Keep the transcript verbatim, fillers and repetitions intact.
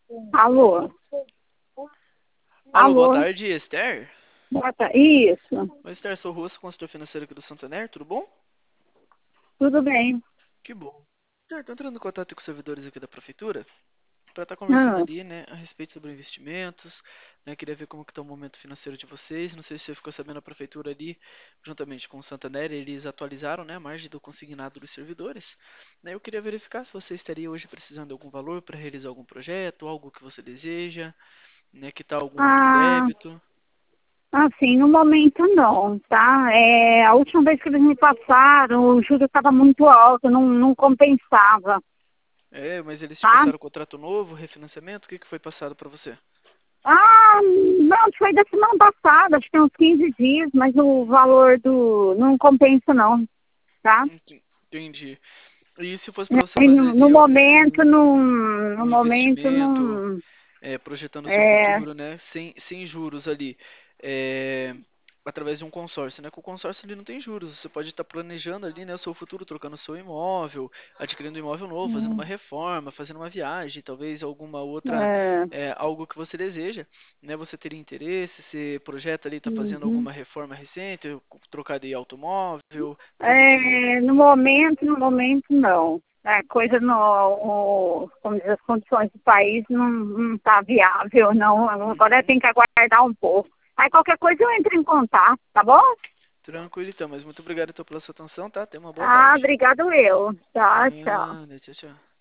Alô? Alô, boa Alô? tarde, Esther. Bota. Isso. Oi, Esther, sou o Russo, consultor financeiro aqui do Santander, tudo bom? Tudo bem. Que bom. Esther, tô entrando em contato com os servidores aqui da prefeitura para estar conversando Ah, ali, né, a respeito sobre investimentos, né, queria ver como que tá o momento financeiro de vocês, não sei se você ficou sabendo, a prefeitura ali, juntamente com o Santander, eles atualizaram, né, a margem do consignado dos servidores, né, eu queria verificar se você estaria hoje precisando de algum valor para realizar algum projeto, algo que você deseja, né, que tal algum outro ah, débito. assim, no momento não, tá? É, a última vez que eles me passaram, o juro estava muito alto, não, não compensava, É, mas eles te tá? passaram o contrato novo, refinanciamento, o que que foi passado para você? Ah, não, foi da semana passada, acho que tem uns quinze dias, mas o valor do não compensa não, tá? Enten- Entendi. E se fosse para você E fazer No, no ali momento, algum não, no um momento, investimento, não, é, projetando o seu é, futuro, né, sem, sem juros ali, é, através de um consórcio, né, que o consórcio ele não tem juros, você pode estar planejando ali, né, o seu futuro, trocando o seu imóvel, adquirindo um imóvel novo, fazendo uma hum, reforma, fazendo uma viagem, talvez alguma outra, é, é, algo que você deseja, né, você teria interesse, você projeta ali, está fazendo uhum. alguma reforma recente, trocar de automóvel, como que... É, no momento, no momento não. A coisa no, o, como diz, as condições do país não não tá viável, não. Agora Uhum. tem que aguardar um pouco. Aí qualquer coisa eu entro em contato, tá bom? Tranquilo então, mas muito obrigado então pela sua atenção, tá? Tenha uma boa Ah, tarde. obrigado eu. De Tá, tchau. nada, tchau, tchau.